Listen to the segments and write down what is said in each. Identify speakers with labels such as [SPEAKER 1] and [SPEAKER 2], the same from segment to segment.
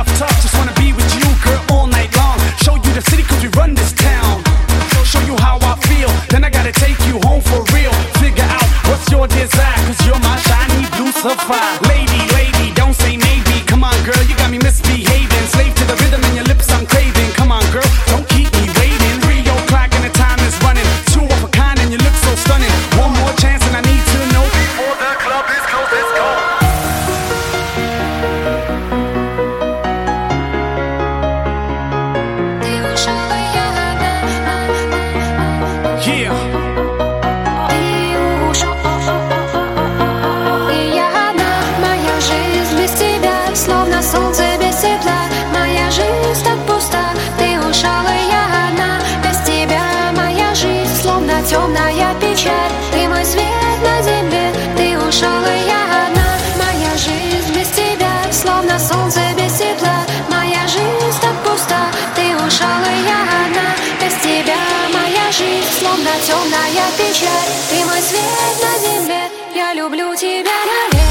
[SPEAKER 1] tough. Just wanna be with you, girl, all night long. Show you the city 'cause we run this town. Show you how I feel, then I gotta take you home for real. Figure out what's your desire, 'cause you're my shiny blue sapphire. Lady, lady, don't say maybe. Come on, girl, you got me misbehaving. Slave to the rhythm in your lips, I'm craving. Come on, girl, don't keep me waiting. 3 o'clock and the time is running. 2 of a kind and you look so stunning. One more chance and I need to know before the club is closed. Let's go.
[SPEAKER 2] Темная печаль, ты мой свет на земле. Ты ушел, и я одна. Моя жизнь без тебя, словно солнце без тепла. Моя жизнь так пуста. Ты ушел, и я одна. Без тебя моя жизнь, словно темная печаль. Ты мой свет на земле. Я люблю тебя навек.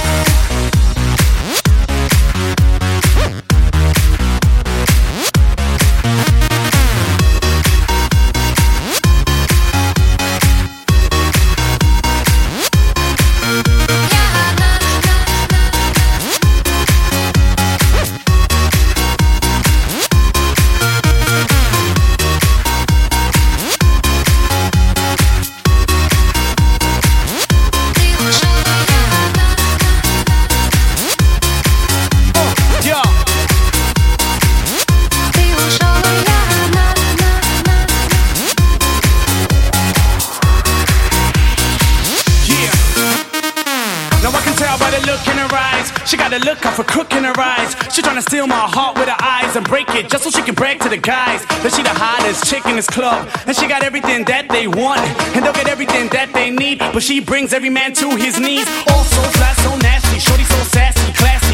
[SPEAKER 1] She got a look off a crook in her eyes. She tryna steal my heart with her eyes and break it just so she can brag to the guys that she the hottest chick in this club. And she got everything that they want, and they'll get everything that they need. But she brings every man to his knees. Oh, so fly, so nasty, shorty so sassy, classy.